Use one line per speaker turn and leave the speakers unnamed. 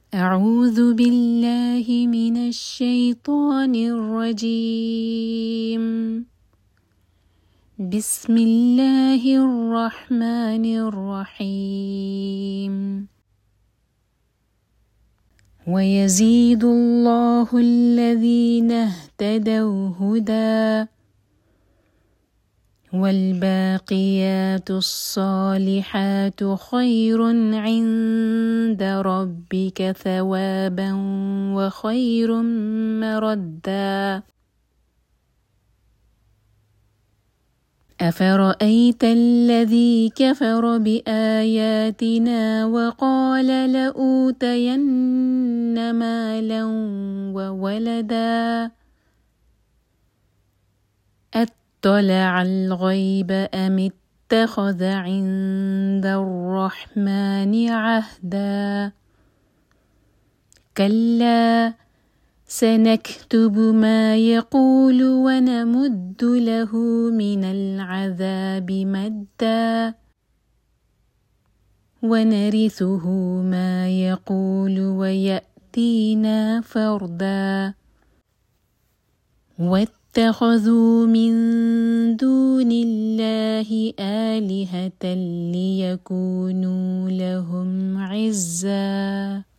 أعوذ بالله من الشيطان الرجيم. بسم الله الرحمن الرحيم. ويزيد الله الذين اهتدوا هدى، والباقيات الصالحات خير عند ربك ثوابا وخير مردا. أفرأيت الذي كفر بآياتنا وقال لأوتين مالا وولدا، اطلع الغيب أم اتخذ عند الرحمن عهدا. كلا سنكتب ما يقول ونمد له من العذاب مدا، ونرثه ما يقول ويأتينا فردا. واتخذوا من دون الله آلهة ليكونوا لهم عزا.